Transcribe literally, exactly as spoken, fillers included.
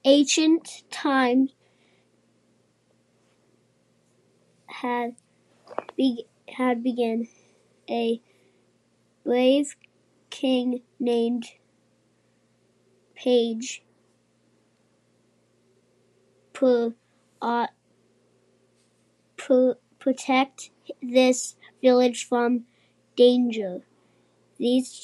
ancient times had be, had begun. A brave king named Page pro, uh, pro, protect this village from danger. These